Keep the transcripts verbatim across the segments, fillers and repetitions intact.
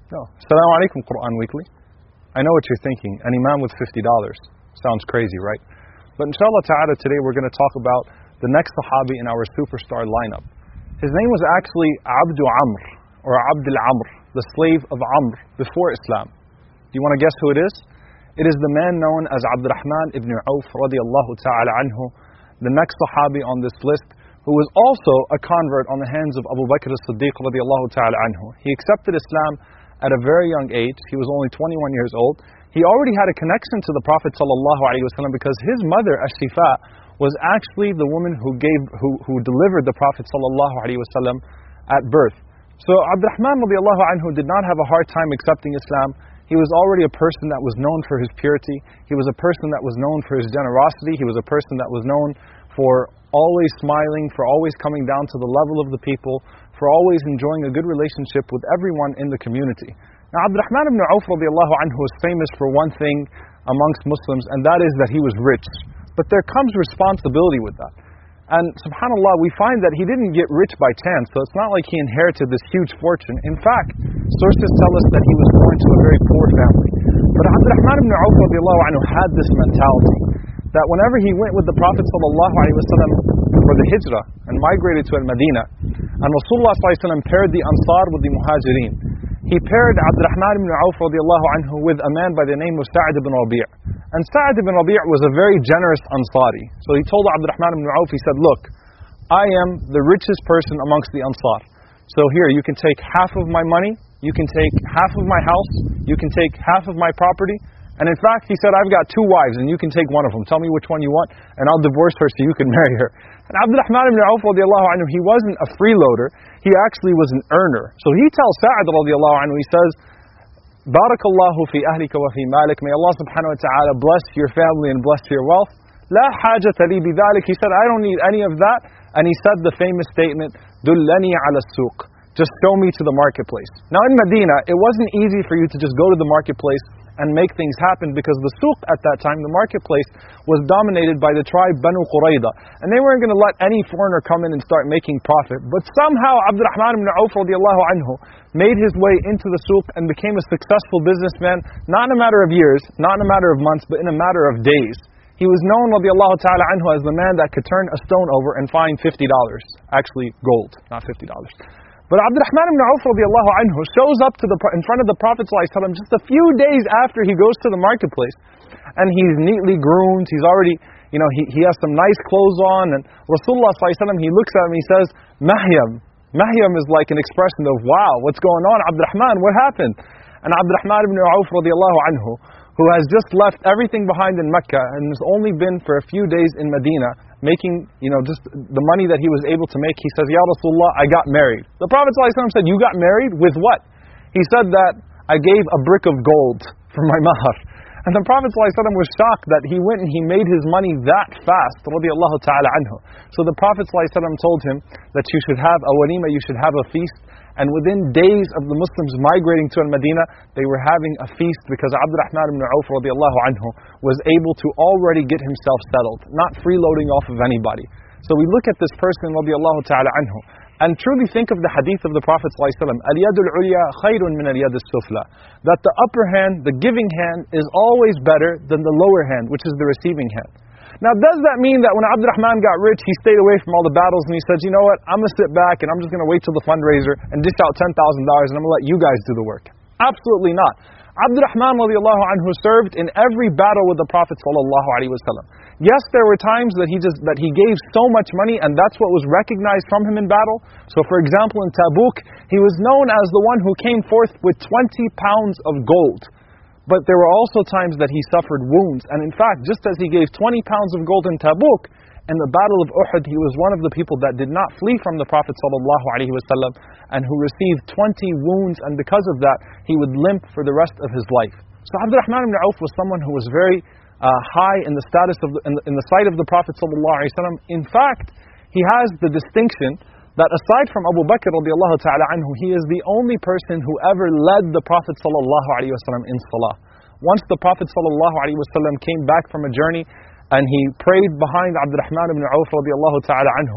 No. Assalamu alaikum, Quran Weekly. I know what you're thinking. An imam with fifty dollars. Sounds crazy, right? But inshallah ta'ala, today we're going to talk about the next Sahabi in our superstar lineup. His name was actually Abdu Amr, or Abdul Amr, the slave of Amr, before Islam. Do you want to guess who it is? It is the man known as Abdurrahman ibn Auf radiallahu ta'ala anhu, the next Sahabi on this list, who was also a convert on the hands of Abu Bakr as-Siddiq radiallahu ta'ala anhu. He accepted Islam at a very young age. He was only twenty-one years old. He already had a connection to the Prophet sallallahu alaihi wasallam because his mother, Ash-Shifa, was actually the woman who gave, who, who delivered the Prophet sallallahu alaihi wasallam at birth. So Abdurrahman radiallahu anhu did not have a hard time accepting Islam. He was already a person that was known for his purity. He was a person that was known for his generosity. He was a person that was known for always smiling, for always coming down to the level of the people, for always enjoying a good relationship with everyone in the community. Now Abdurrahman ibn Auf radiallahu anhu is famous for one thing amongst Muslims, and that is that he was rich. But there comes responsibility with that. And subhanAllah, we find that he didn't get rich by chance, so it's not like he inherited this huge fortune. In fact, sources tell us that he was born to a very poor family. But Abdurrahman ibn Auf radiallahu anhu had this mentality that whenever he went with the Prophet sallallahu alaihi wasallam for the hijrah and migrated to Al-Madinah, and Rasulullah sallallahu alaihi wasallam paired the Ansar with the Muhajirin, he paired Abdurrahman ibn Auf radiallahu anhu with a man by the name of Sa'd ibn Rabi'. And Sa'd ibn Rabi' was a very generous Ansari. So he told Abdurrahman ibn Auf, he said, look, I am the richest person amongst the Ansar. So here, you can take half of my money, you can take half of my house, you can take half of my property. And in fact, he said, I've got two wives and you can take one of them. Tell me which one you want and I'll divorce her so you can marry her. And Abdurrahman ibn Auf radiallahu anhu, he wasn't a freeloader, he actually was an earner. So he tells Sa'd radiallahu anhu, he says, Barakallahu fi ahlika wa fi malik. May Allah subhanahu wa ta'ala bless your family and bless your wealth. La hajata li bidhalik. He said, I don't need any of that. And he said the famous statement, Dullani ala suq. Just show me to the marketplace. Now in Medina, it wasn't easy for you to just go to the marketplace and make things happen because the suq at that time, the marketplace, was dominated by the tribe Banu Qurayza. And they weren't going to let any foreigner come in and start making profit. But somehow Abdurrahman ibn Auf radiallahu anhu made his way into the suq and became a successful businessman, not in a matter of years, not in a matter of months, but in a matter of days. He was known radiallahu ta'ala anhu as the man that could turn a stone over and find fifty dollars. Actually, gold, not fifty dollars. But Abdurrahman ibn Auf radiallahu anhu shows up to the, in front of the Prophet sallallahu alaihi wasallam just a few days after he goes to the marketplace. And he's neatly groomed, he's already, you know, he, he has some nice clothes on. And Rasulullah sallallahu alaihi wasallam, he looks at him and he says, Mahyam. Mahyam is like an expression of, wow, what's going on, Abdurrahman, what happened? And Abdurrahman ibn Auf radiallahu anhu, who has just left everything behind in Mecca and has only been for a few days in Medina, making, you know, just the money that he was able to make, he says, Ya Rasulullah, I got married. The Prophet ﷺ said, you got married? With what? He said that, I gave a brick of gold for my mahar. And the Prophet ﷺ was shocked that he went and he made his money that fast, radiallahu ta'ala anhu. So the Prophet ﷺ told him that you should have a walima, you should have a feast. And within days of the Muslims migrating to Al-Madinah, they were having a feast because Abdurrahman ibn Auf radiallahu anhu was able to already get himself settled, not freeloading off of anybody. So we look at this person radiallahu ta'ala anhu and truly think of the hadith of the Prophet ﷺ, Al-yadul ulya khayrun min al-yad as-sufla, that the upper hand, the giving hand, is always better than the lower hand, which is the receiving hand. Now, does that mean that when Abdurrahman got rich, he stayed away from all the battles and he said, you know what, I'm going to sit back and I'm just going to wait till the fundraiser and dish out ten thousand dollars and I'm going to let you guys do the work? Absolutely not. Abdurrahman radiallahu anhu served in every battle with the Prophet sallallahu alaihi wasallam. Yes, there were times that he just that he gave so much money and that's what was recognized from him in battle. So for example, in Tabuk, he was known as the one who came forth with twenty pounds of gold. But there were also times that he suffered wounds. And in fact, just as he gave twenty pounds of gold in Tabuk, in the Battle of Uhud, he was one of the people that did not flee from the Prophet ﷺ and who received twenty wounds, and because of that, he would limp for the rest of his life. So Abdurrahman ibn Auf was someone who was very uh, high in the status of the, in, the, in the sight of the Prophet ﷺ. In fact, he has the distinction that aside from Abu Bakr radiallahu ta'ala anhu, he is the only person who ever led the Prophet sallallahu alaihi wasallam in salah. Once the Prophet sallallahu alaihi wasallam came back from a journey and he prayed behind Abdurrahman ibn Auf radiallahu ta'ala anhu,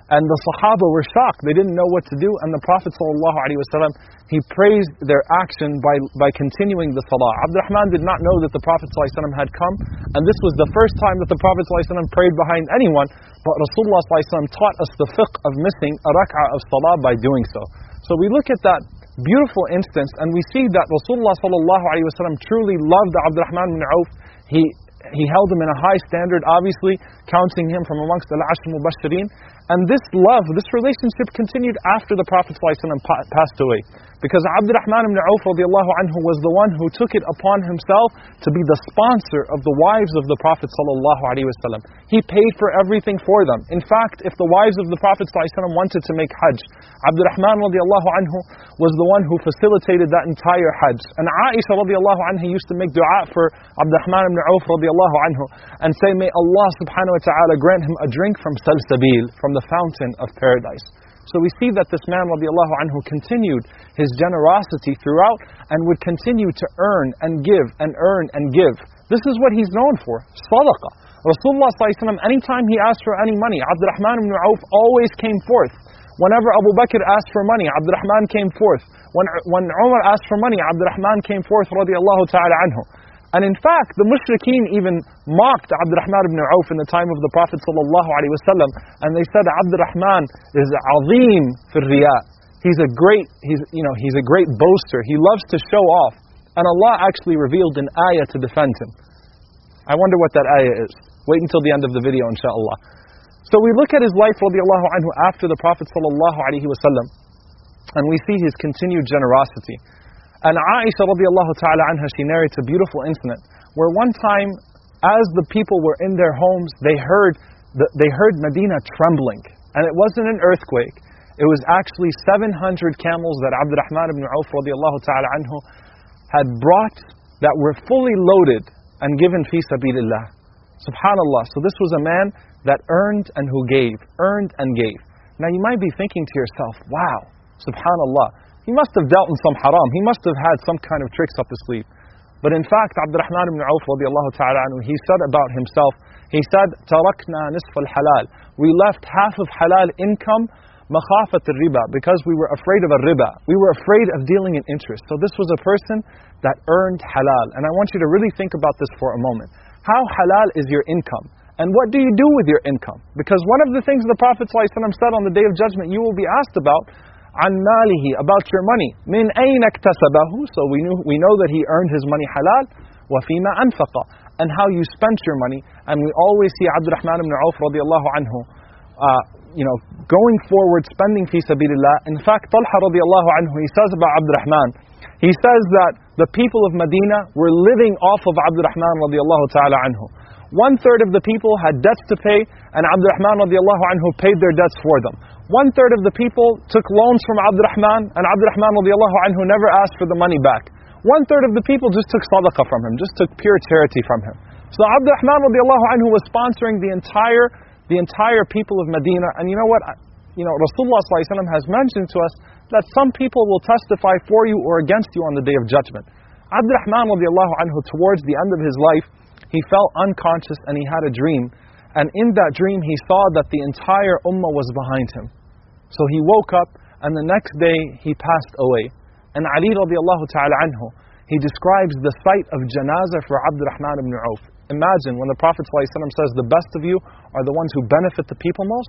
And the Sahaba were shocked. They didn't know what to do. And the Prophet ﷺ, he praised their action by, by continuing the salah. Abdurrahman did not know that the Prophet ﷺ had come. And this was the first time that the Prophet ﷺ prayed behind anyone. But Rasulullah ﷺ taught us the fiqh of missing a rak'ah of salah by doing so. So we look at that beautiful instance and we see that Rasulullah ﷺ truly loved Abdurrahman bin Auf. He He held him in a high standard, obviously, counting him from amongst the Al-Ashr Mubashirin. And this love, this relationship continued after the Prophet ﷺ passed away. Because Abdurrahman ibn Auf radiallahu anhu was the one who took it upon himself to be the sponsor of the wives of the Prophet ﷺ. He paid for everything for them. In fact, if the wives of the Prophet ﷺ wanted to make Hajj, Abdurrahman radiallahu anhu was the one who facilitated that entire Hajj. And Aisha radiallahu anha used to make dua for Abdurrahman ibn Auf radiallahu anhu and say, may Allah subhanahu wa ta'ala grant him a drink from Salsabil, from the fountain of paradise. So we see that this man radiallahu anhu continued his generosity throughout and would continue to earn and give and earn and give. This is what he's known for, sadaqah. Rasulullah sallallahu alaihi wasallam, anytime he asked for any money, Abdurrahman ibn Auf always came forth. Whenever Abu Bakr asked for money, Abdurrahman came forth. When, when Umar asked for money, Abdurrahman came forth radiallahu ta'ala anhu. And in fact, the mushrikeen even mocked Abdurrahman ibn Auf in the time of the Prophet sallallahu alaihi wasallam, and they said Abdurrahman is azim fil riya. He's a great, he's you know, he's a great boaster. He loves to show off. And Allah actually revealed an ayah to defend him. I wonder what that ayah is. Wait until the end of the video, inshallah. So we look at his life radiallahu anhu after the Prophet sallallahu alaihi wasallam, and we see his continued generosity. And Aisha radiallahu ta'ala anha, she narrates a beautiful incident where one time, as the people were in their homes, they heard the, they heard Medina trembling. And it wasn't an earthquake. It was actually seven hundred camels that Abdurrahman ibn Auf radiallahu ta'ala anhu had brought that were fully loaded and given fi sabilillah. Subhanallah. So this was a man that earned and who gave, earned and gave. Now you might be thinking to yourself, wow, subhanallah. He must have dealt in some haram. He must have had some kind of tricks up his sleeve. But in fact, Abdurrahman ibn Auf radiallahu ta'ala anhu, he said about himself, he said, تَرَكْنَا نِصْفَ الْحَلَال. We left half of halal income, مَخَافَةِ الرِّبَى, because we were afraid of a riba. We were afraid of dealing in interest. So this was a person that earned halal. And I want you to really think about this for a moment. How halal is your income? And what do you do with your income? Because one of the things the Prophet ﷺ said on the Day of Judgment, you will be asked about, عن ماله, about your money. من أين اكتسبه? So we knew we know that he earned his money halal. وفيما أنفق, and how you spent your money. And we always see Abdurrahman ibn Auf radiallahu anhu, uh, you know, going forward, spending fi sabilillah. In fact, Talha radiallahu anhu, he says about Abdurrahman, he says that the people of Medina were living off of Abdurrahman radiallahu ta'ala anhu. One third of the people had debts to pay, and Abdurrahman radiallahu anhu paid their debts for them. One third of the people took loans from Abdurrahman, and Abdurrahman radiallahu anhu never asked for the money back. One third of the people just took sadaqah from him, just took pure charity from him. So Abdurrahman radiallahu anhu was sponsoring the entire, the entire people of Medina. And you know what? You know, Rasulullah sallallahu alaihi wasallam has mentioned to us that some people will testify for you or against you on the Day of Judgment. Abdurrahman radiallahu anhu, towards the end of his life, he felt unconscious and he had a dream. And in that dream, he saw that the entire ummah was behind him. So he woke up, and the next day, he passed away. And Ali radiallahu ta'ala anhu, he describes the sight of janazah for Abdurrahman ibn Auf. Imagine when the Prophet ﷺ says, the best of you are the ones who benefit the people most.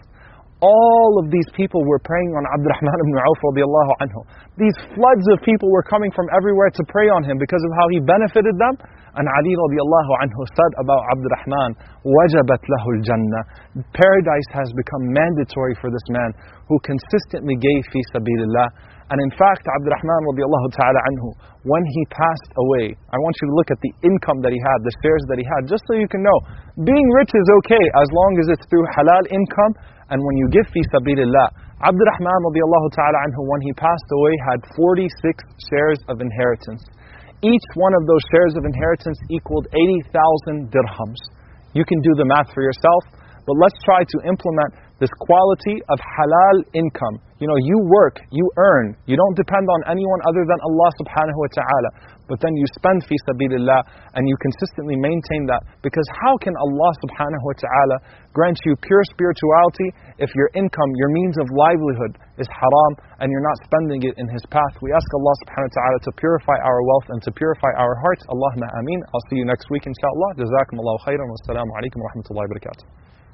All of these people were praying on Abdurrahman ibn Auf radiallahu anhu. These floods of people were coming from everywhere to pray on him because of how he benefited them. And Ali radiallahu anhu said about Abdurrahman, وَجَبَتْ لَهُ الْجَنَّةِ. Paradise has become mandatory for this man who consistently gave fi sabilillah. And in fact, Abdurrahman radiallahu ta'ala anhu, when he passed away, I want you to look at the income that he had, the shares that he had, just so you can know, being rich is okay as long as it's through halal income. And when you give fi sabilillah, Abdurrahman radiallahu ta'ala anhu, when he passed away, had forty-six shares of inheritance. Each one of those shares of inheritance equaled eighty thousand dirhams. You can do the math for yourself, but let's try to implement this quality of halal income. You know, you work, you earn, you don't depend on anyone other than Allah subhanahu wa ta'ala. But then you spend fi sabilillah and you consistently maintain that. Because how can Allah subhanahu wa ta'ala grant you pure spirituality if your income, your means of livelihood is haram and you're not spending it in His path? We ask Allah subhanahu wa ta'ala to purify our wealth and to purify our hearts. Allahumma ameen. I'll see you next week inshaAllah. Jazakum Allahu khairan. Wassalamu alaikum wa rahmatullahi wa barakatuh.